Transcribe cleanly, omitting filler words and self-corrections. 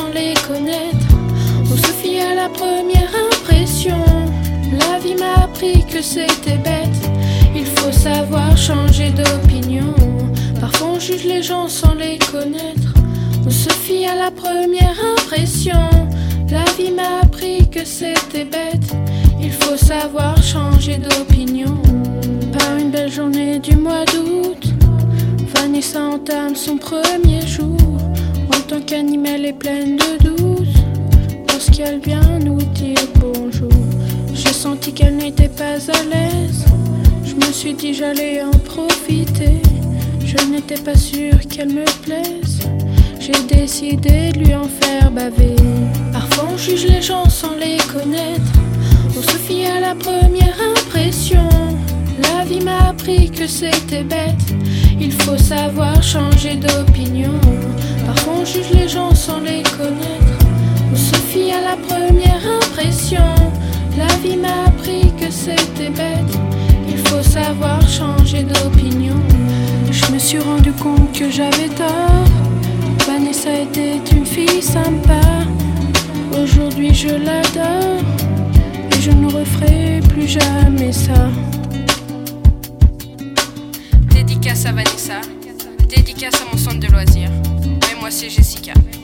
sans les connaître. On se fie à la première impression. La vie m'a appris que c'était bête. Il faut savoir changer d'opinion. Parfois on juge les gens sans les connaître. On se fie à la première impression. La vie m'a appris que c'était bête. Il faut savoir changer d'opinion. Par une belle journée du mois d'août, Vanessa entame son premier jour. En tant qu'animal est pleine de doutes, lorsqu'elle vient nous dire bonjour. J'ai senti qu'elle n'était pas à l'aise. Je me suis dit j'allais en profiter. Je n'étais pas sûre qu'elle me plaise. J'ai décidé de lui en faire baver. Parfois on juge les gens sans les connaître. On se fie à la première impression. La vie m'a appris que c'était bête. Il faut savoir changer d'opinion. Parfois on juge les gens sans les connaître. On se fie à la première impression. La vie m'a appris que c'était bête. Il faut savoir changer d'opinion. Je me suis rendu compte que j'avais tort. Vanessa était une fille sympa. Aujourd'hui je l'adore. Et je ne referai plus jamais ça. Dédicace à Vanessa. Dédicace à mon centre de loisirs. Et moi c'est Jessica.